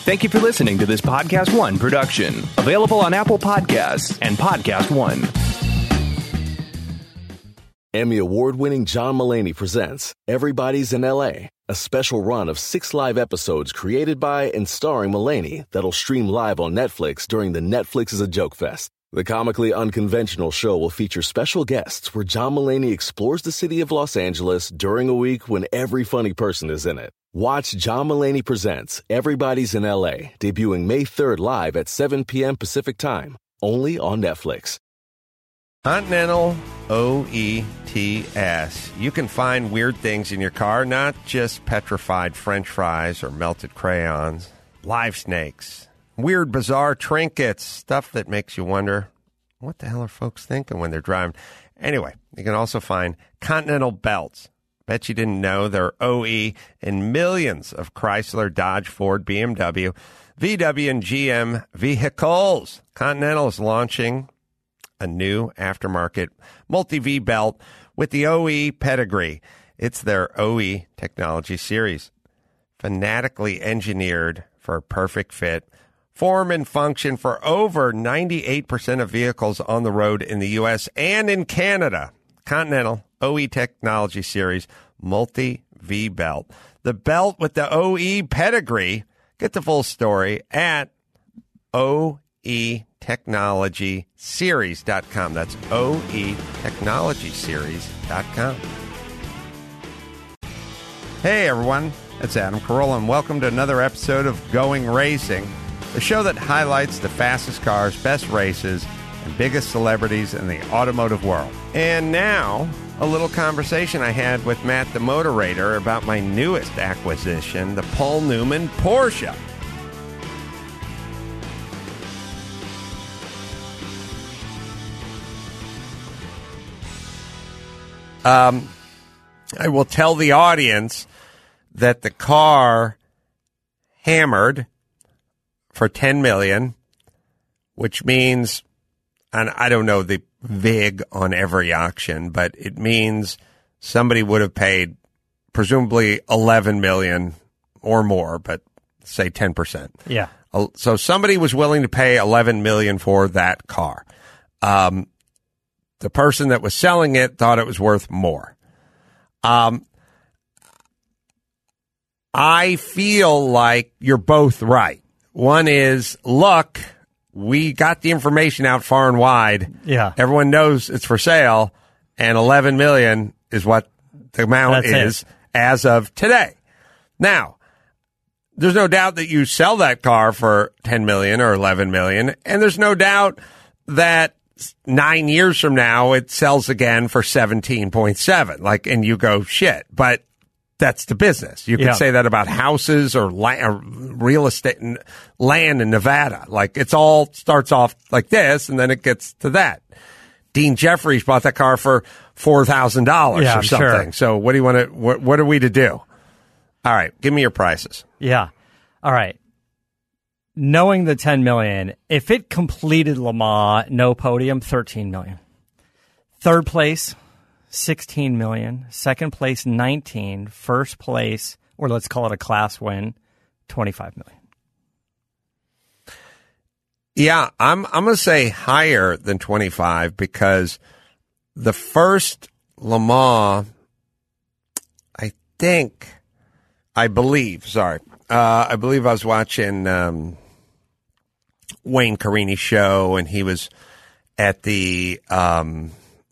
Thank you for listening to this Podcast One production. Available on Apple Podcasts and Podcast One. Emmy award-winning John Mulaney presents Everybody's in L.A., a special run of 6 live episodes created by and starring Mulaney that'll stream live on Netflix during the Netflix is a Joke Fest. The comically unconventional show will feature special guests where John Mulaney explores the city of Los Angeles during a week when every funny person is in it. Watch John Mulaney Presents Everybody's in L.A., debuting May 3rd live at 7 p.m. Pacific Time, only on Netflix. Continental OETS. You can find weird things in your car, not just petrified French fries or melted crayons, live snakes, weird, bizarre trinkets, stuff that makes you wonder, what the hell are folks thinking when they're driving? Anyway, you can also find Continental belts. Bet you didn't know they're OE in millions of Chrysler, Dodge, Ford, BMW, VW, and GM vehicles. Continental is launching a new aftermarket multi-V belt with the OE pedigree. It's their OE Technology Series, fanatically engineered for a perfect fit, form and function for over 98% of vehicles on the road in the U.S. and in Canada. Continental OE Technology Series multi-V belt. The belt with the OE pedigree. Get the full story at OETechnologySeries.com. That's OETechnologySeries.com. Hey, everyone. It's Adam Carolla, and welcome to another episode of Going Racing, the show that highlights the fastest cars, best races, and biggest celebrities in the automotive world. And now, a little conversation I had with Matt the Moderator about my newest acquisition, the Paul Newman Porsche. I will tell the audience that the car hammered for $10 million, which means, and I don't know the vig on every auction, but it means somebody would have paid presumably $11 million or more, but say 10%. Yeah. So somebody was willing to pay $11 million for that car. The person that was selling it thought it was worth more. I feel like you're both right. One is, look, we got the information out far and wide. Yeah. Everyone knows it's for sale, and $11 million is what the amount is as of today. Now, there's no doubt that you sell that car for $10 million or $11 million, and there's no doubt that 9 years from now, it sells again for 17.7. Like, and you go, shit, but that's the business. You can say that about houses or real estate and land in Nevada. Like, it's all starts off like this, and then it gets to that. Dean Jeffries bought that car for $4,000 or something. Sure. So what do you want to, what are we to do? All right, give me your prices. Yeah. All right. Knowing the $10 million, if it completed Le Mans, no podium, $13 million. Third place, $16 million. Second place, $19 million. First place, or let's call it a class win, $25 million. Yeah, I'm going to say higher than 25 because the first Le Mans, I believe I was watching Wayne Carini's show, and he was at the, I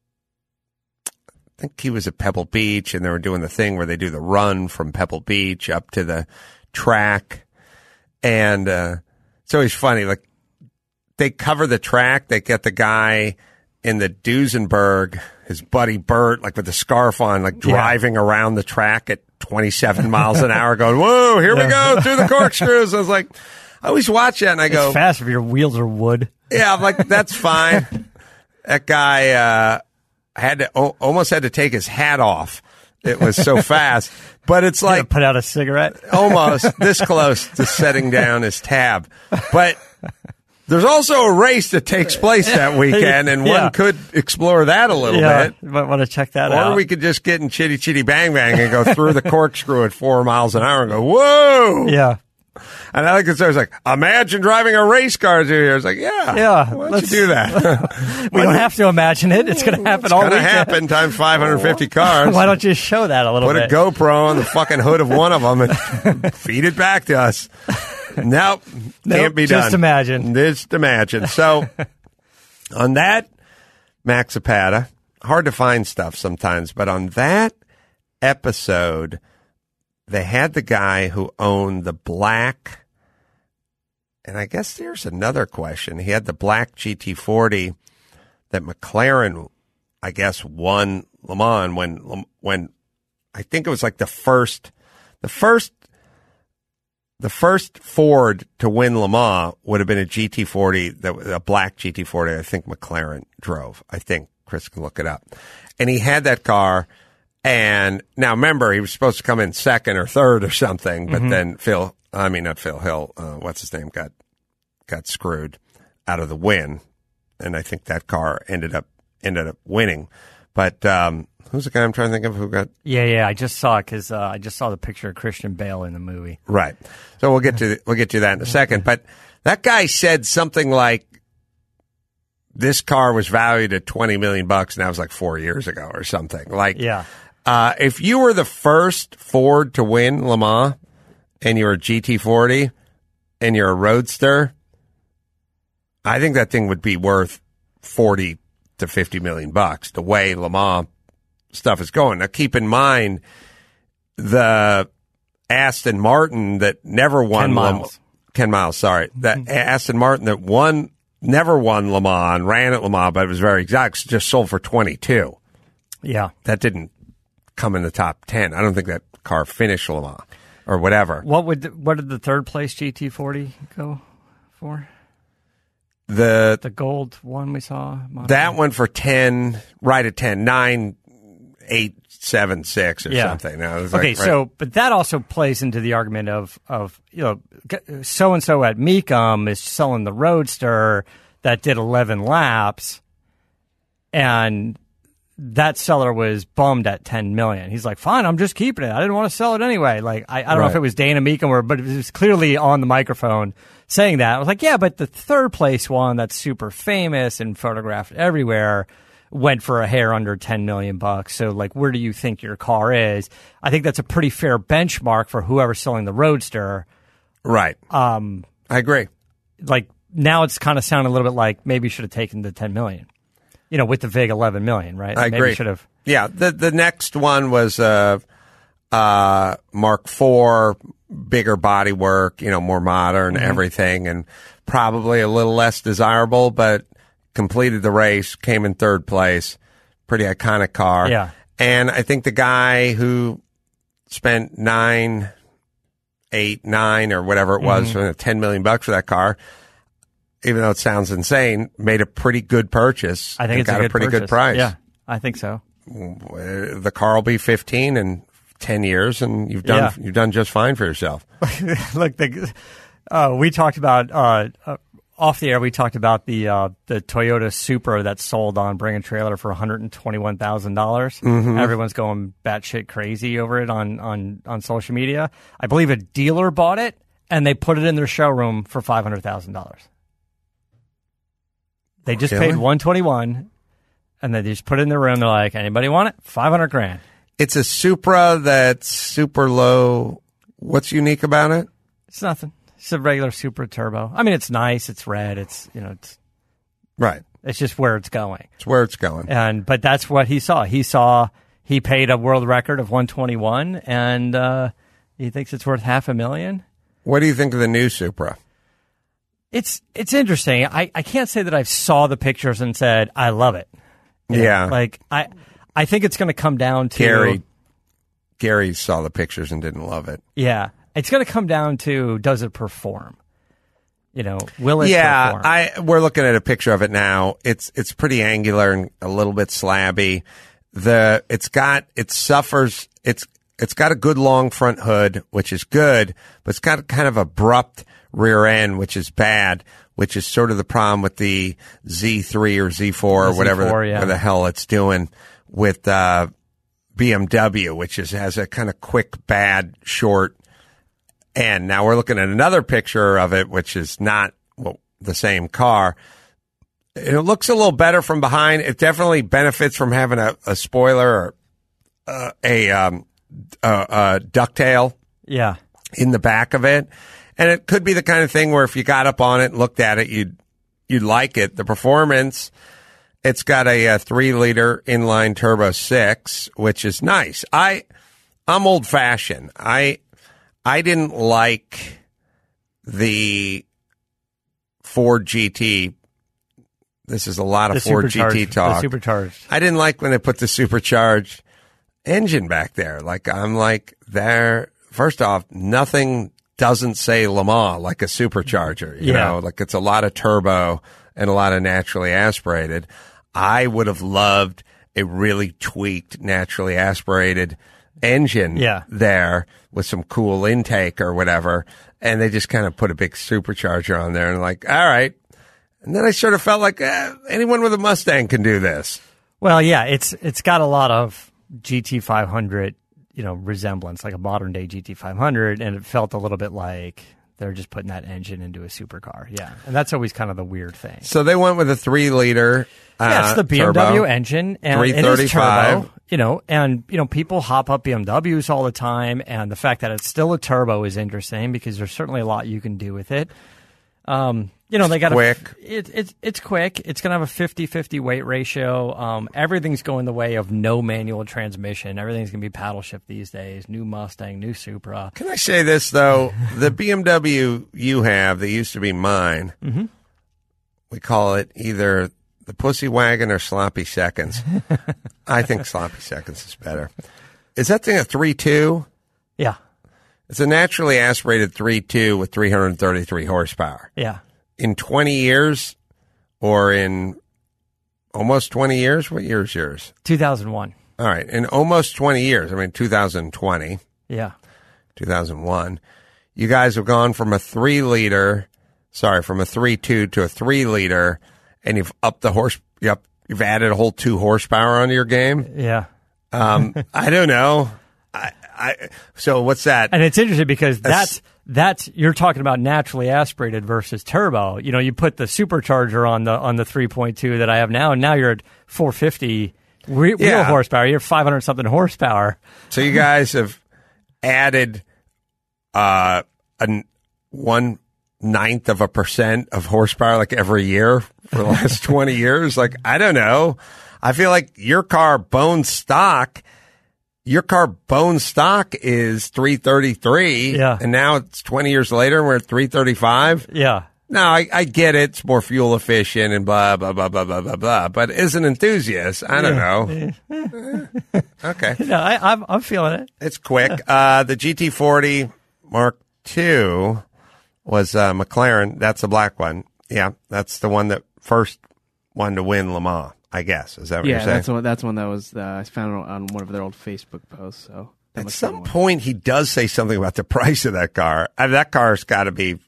think he was at Pebble Beach, and they were doing the thing where they do the run from Pebble Beach up to the track. And it's always funny, like, they cover the track, they get the guy in the Duesenberg, his buddy Bert, like with the scarf on, like driving around the track at 27 miles an hour going, whoa, here we go, through the corkscrews. I was like, I always watch that and I go, it's fast if your wheels are wood. Yeah, I'm like, that's fine. That guy almost had to take his hat off. It was so fast. But it's like, put out a cigarette? Almost this close to setting down his tab. But there's also a race that takes place that weekend, and one could explore that a little bit. You might want to check that out. Or we could just get in Chitty Chitty Bang Bang and go through the corkscrew at 4 miles an hour and go, whoa! Yeah. And I like it. So it's like, imagine driving a race car through here. It's like, yeah. Why don't you do that? We don't have to imagine it. It's going to happen all weekend. It's going to happen times 550 cars. Why don't you show that a little bit? Put a GoPro on the fucking hood of one of them and feed it back to us. Nope. Can't be done. Just imagine. Just imagine. So on that Max Zapata, hard to find stuff sometimes, but on that episode, they had the guy who owned the black, and I guess there's another question. He had the black GT40 that McLaren, I guess, won Le Mans when I think it was like the first Ford to win Le Mans would have been a GT40, a black GT40. I think McLaren drove. I think Chris can look it up, and he had that car. And now remember, he was supposed to come in second or third or something, but then not Phil Hill, what's his name, got screwed out of the win. And I think that car ended up winning. But who's the guy I'm trying to think of who got? Yeah, I just saw it because I just saw the picture of Christian Bale in the movie. Right. So we'll get to that in a second. But that guy said something like, this car was valued at $20 million, and that was like 4 years ago or something. Like, yeah. If you were the first Ford to win Le Mans and you're a GT40 and you're a roadster, I think that thing would be worth $40 to $50 million the way Le Mans stuff is going. Now, keep in mind the Aston Martin that never won Ken Miles, sorry. That Aston Martin that never won Le Mans, ran at Le Mans, but it was very exact, just sold for 22. Yeah. That didn't come in the top 10. I don't think that car finished Le Mans or whatever. What did the third place GT40 go for? The gold one we saw? That one for 10, right at 10, 9,876 or something. No, okay, but that also plays into the argument of so-and-so at Mecum is selling the Roadster that did 11 laps, and that seller was bummed at $10 million. He's like, fine, I'm just keeping it. I didn't want to sell it anyway. Like, I don't know if it was Dana Mecum but it was clearly on the microphone saying that. I was like, yeah, but the third place one that's super famous and photographed everywhere went for a hair under $10 million. So, like, where do you think your car is? I think that's a pretty fair benchmark for whoever's selling the Roadster. Right. I agree. Like, now it's kind of sounding a little bit like maybe you should have taken the $10 million. With the VIG 11 million, right? I agree. Should have. Yeah. The next one was Mark IV, bigger body work, more modern, everything, and probably a little less desirable, but completed the race, came in third place. Pretty iconic car. Yeah. And I think the guy who spent 9 or whatever it was, $10 million for that car, even though it sounds insane, made a pretty good purchase. I think it's got a pretty good price. Yeah, I think so. The car will be 15 in 10 years, and you've done just fine for yourself. Look, we talked about off the air. We talked about the Toyota Supra that sold on Bring a Trailer for $121,000. Everyone's going batshit crazy over it on social media. I believe a dealer bought it and they put it in their showroom for $500,000. They just paid $121, and they just put it in their room. They're like, anybody want it? $500,000. It's a Supra that's super low. What's unique about it? It's nothing. It's a regular Supra Turbo. I mean, it's nice. It's red. It's right. It's just where it's going. It's where it's going. But that's what he saw. He paid a world record of $121, and he thinks it's worth $500,000. What do you think of the new Supra? It's interesting. I can't say that I saw the pictures and said I love it. Yeah. Like I think it's going to come down to Gary saw the pictures and didn't love it. Yeah. It's going to come down to, does it perform? Will it perform? Yeah, we're looking at a picture of it now. It's pretty angular and a little bit slabby. It's got a good long front hood, which is good, but it's got kind of abrupt rear end, which is bad, which is sort of the problem with the Z3 or Z4 or whatever the hell it's doing with BMW, which has a kind of quick, bad, short And now we're looking at another picture of it, which is not the same car. It looks a little better from behind. It definitely benefits from having a spoiler or a ducktail in the back of it. And it could be the kind of thing where if you got up on it and looked at it, you'd like it. The performance, it's got a 3-liter inline turbo 6, which is nice. I'm old-fashioned. I didn't like the Ford GT. This is a lot of Ford GT talk. The supercharged. I didn't like when they put the supercharged engine back there. I'm like, first off, nothing doesn't say Le Mans like a supercharger. You know, like it's a lot of turbo and a lot of naturally aspirated. I would have loved a really tweaked, naturally aspirated engine there with some cool intake or whatever. And they just kind of put a big supercharger on there and like, all right. And then I sort of felt like anyone with a Mustang can do this. Well, yeah, it's got a lot of GT500, resemblance, like a modern day GT500, and it felt a little bit like they're just putting that engine into a supercar. Yeah, and that's always kind of the weird thing. So they went with a 3-liter. It's the BMW turbo, engine, and 335. it is turbo. And people hop up BMWs all the time, and the fact that it's still a turbo is interesting because there's certainly a lot you can do with it. They got quick. It's quick. It's going to have a 50-50 weight ratio. Everything's going the way of no manual transmission. Everything's going to be paddle shift these days. New Mustang, new Supra. Can I say this, though? The BMW you have that used to be mine, we call it either the Pussy Wagon or Sloppy Seconds. I think Sloppy Seconds is better. Is that thing a 3.2? Yeah. It's a naturally aspirated 3.2 with 333 horsepower. Yeah. In 20 years or in almost 20 years? What year is yours? 2001. All right. In almost 20 years, 2020. Yeah. 2001. You guys have gone from a 3.2 to a 3-liter, and you've upped the you've added a whole 2 horsepower onto your game. Yeah. I don't know. So what's that? And it's interesting because that's you're talking about naturally aspirated versus turbo. You put the supercharger on the 3.2 that I have now, and now you're at 450 real horsepower. You're 500 something horsepower. So you guys have added 1/9% of horsepower like every year for the last 20 years. Like, I don't know. I feel like your car bone stock is 333. Yeah. And now it's 20 years later and we're at 335. Yeah. No, I get it. It's more fuel efficient and blah, blah, blah, blah, blah, blah, blah. But as an enthusiast, I don't know. Okay. No, I'm feeling it. It's quick. The GT40 Mark II was McLaren. That's the black one. Yeah, that's the one that first one to win Le Mans, I guess. Is that what you're saying? Yeah, that's one that was I found it on one of their old Facebook posts. So at some point, he does say something about the price of that car. That car's got to be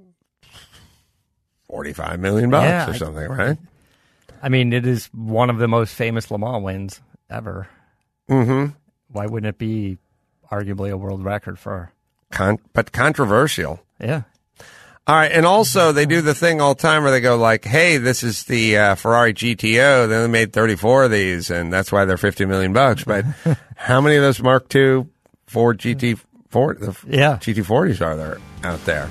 $45 million or something, right? It is one of the most famous Le Mans wins ever. Mm-hmm. Why wouldn't it be arguably a world record for? But controversial. Yeah. All right, and also they do the thing all the time where they go like, hey, this is the Ferrari GTO. Then they made 34 of these, and that's why they're $50 million. But how many of those Mark II Ford GT40s are there out there?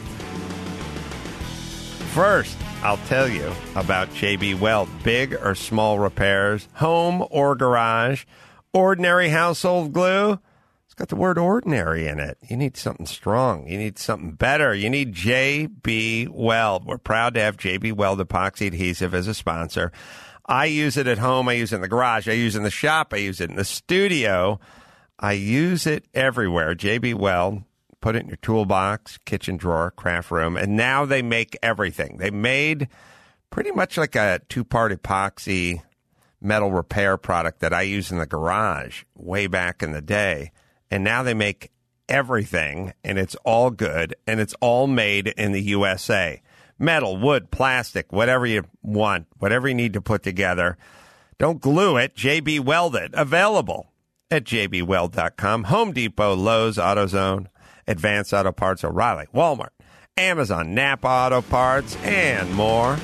First, I'll tell you about JB Weld. Big or small repairs, home or garage, ordinary household glue. It's got the word ordinary in it. You need something strong. You need something better. You need JB Weld. We're proud to have JB Weld epoxy adhesive as a sponsor. I use it at home. I use it in the garage. I use it in the shop. I use it in the studio. I use it everywhere. JB Weld. Put it in your toolbox, kitchen drawer, craft room. And now they make everything. They made pretty much like a 2-part epoxy metal repair product that I use in the garage way back in the day. And now they make everything, and it's all good, and it's all made in the USA. Metal, wood, plastic, whatever you want, whatever you need to put together. Don't glue it. JB Weld it. Available at jbweld.com. Home Depot, Lowe's, AutoZone, Advanced Auto Parts, O'Reilly, Walmart, Amazon, Napa Auto Parts, and more.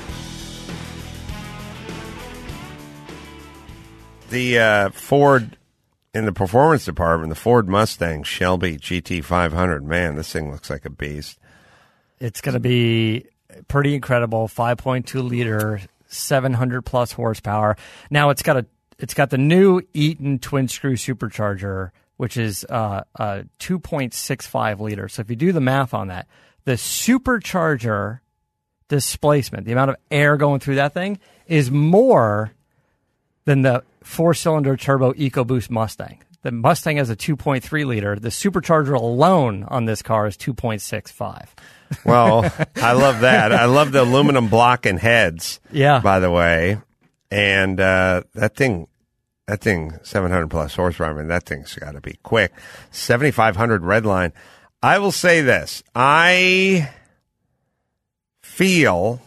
The Ford, in the performance department, the Ford Mustang Shelby GT500, man, this thing looks like a beast. It's going to be pretty incredible. 5.2 liter, 700 plus horsepower. Now it's got the new Eaton twin screw supercharger, which is a 2.65 liter. So if you do the math on that, the supercharger displacement, the amount of air going through that thing, is more than the 4-cylinder turbo EcoBoost Mustang. The Mustang has a 2.3 liter. The supercharger alone on this car is 2.65. Well, I love that. I love the aluminum block and heads. Yeah. By the way, and that thing, 700 plus horsepower. I mean, that thing's got to be quick. 7,500 redline. I will say this: I feel.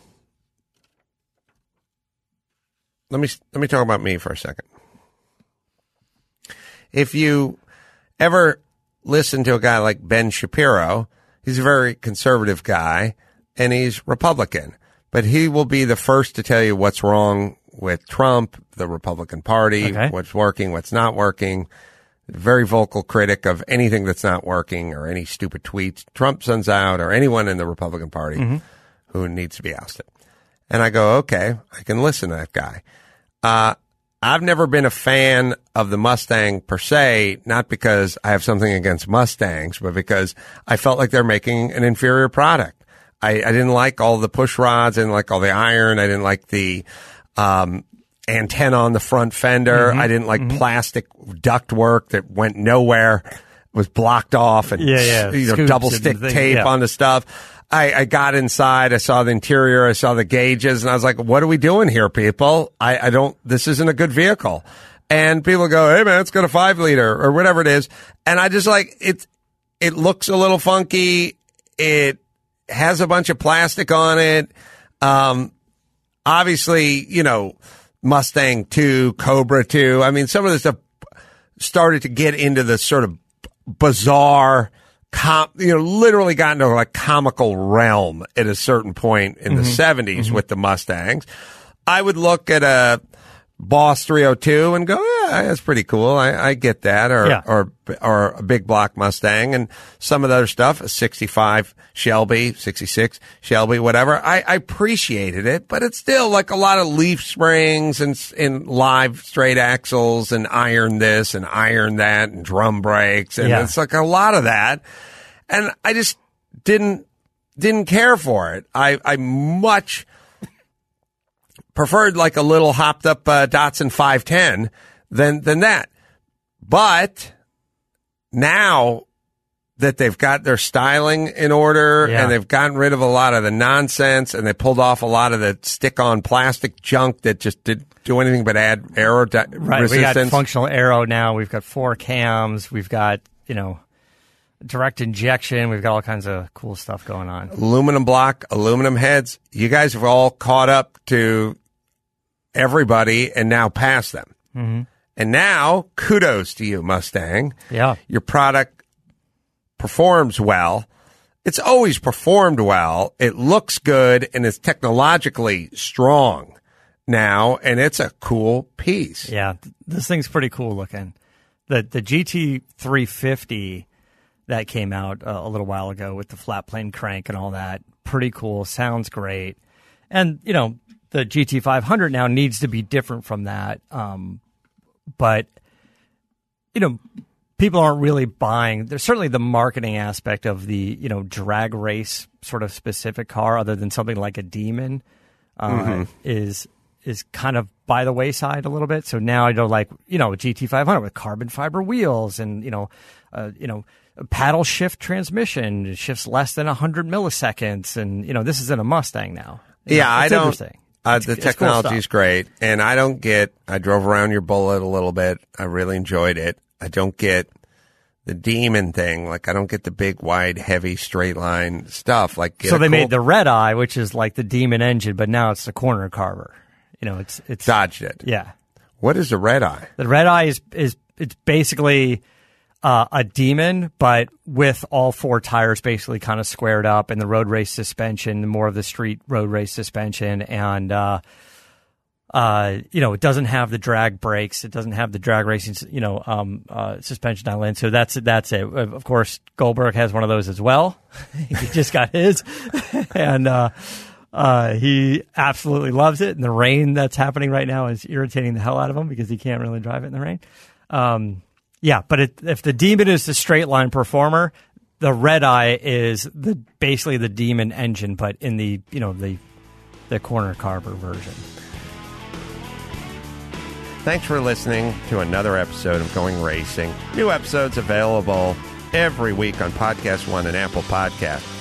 Let me talk about me for a second. If you ever listen to a guy like Ben Shapiro, he's a very conservative guy, and he's Republican. But he will be the first to tell you what's wrong with Trump, the Republican Party, what's working, what's not working. Very vocal critic of anything that's not working or any stupid tweets Trump sends out or anyone in the Republican Party who needs to be ousted. And I go, okay, I can listen to that guy. I've never been a fan of the Mustang per se, not because I have something against Mustangs, but because I felt like they're making an inferior product. I didn't like all the push rods. I didn't like all the iron. I didn't like the antenna on the front fender. I didn't like plastic duct work that went nowhere, was blocked off, and double stick tape on the stuff. I got inside, I saw the interior, I saw the gauges, and I was like, what are we doing here, people? This isn't a good vehicle. And people go, hey man, it's got a 5 liter or whatever it is. And I just like, it looks a little funky. It has a bunch of plastic on it. Obviously, Mustang 2, Cobra 2. I mean, some of this stuff started to get into the sort of bizarre, literally got into like comical realm at a certain point in the 70s with the Mustangs. I would look at a Boss 302 and go, yeah, that's pretty cool. I get that. Or a big block Mustang and some of the other stuff, a 65 Shelby, 66 Shelby, whatever. I appreciated it, but it's still like a lot of leaf springs and live straight axles and iron this and iron that and drum brakes. And it's like a lot of that. And I just didn't care for it. I much preferred like a little hopped up Datsun 510 than that. But now that they've got their styling in order and they've gotten rid of a lot of the nonsense and they pulled off a lot of the stick-on plastic junk that just didn't do anything but add aero resistance. We got functional aero now. We've got 4 cams. We've got, direct injection. We've got all kinds of cool stuff going on. Aluminum block, aluminum heads. You guys have all caught up to everybody and now passed them. And now, kudos to you, Mustang. Yeah. Your product performs well. It's always performed well. It looks good and it's technologically strong now, and it's a cool piece. Yeah, this thing's pretty cool looking. The GT350 that came out a little while ago with the flat plane crank and all that, pretty cool, sounds great. And, the GT500 now needs to be different from that. But, people aren't really buying. There's certainly the marketing aspect of the, drag race sort of specific car, other than something like a Demon, is kind of by the wayside a little bit. So now I don't like, a GT500 with carbon fiber wheels and, a paddle shift transmission. It shifts less than 100 milliseconds. And, this is in a Mustang now. I don't. Interesting. The technology is great, and I drove around your Bullet a little bit. I really enjoyed it. I don't get the Demon thing. Like, I don't get the big, wide, heavy, straight line stuff. Like, so they made the Red Eye, which is like the Demon engine, but now it's the corner carver. It's dodged it. Yeah. What is the Red Eye? The Red Eye is it's basically a Demon, but with all four tires basically kind of squared up, and the road race suspension, more of the street road race suspension, and it doesn't have the drag brakes, it doesn't have the drag racing, suspension on land. So that's it. Of course, Goldberg has one of those as well. He just got his, and he absolutely loves it. And the rain that's happening right now is irritating the hell out of him because he can't really drive it in the rain. Yeah, but if the Demon is the straight line performer, the Red Eye is basically the Demon engine, but in the corner carber version. Thanks for listening to another episode of Going Racing. New episodes available every week on Podcast One and Apple Podcasts.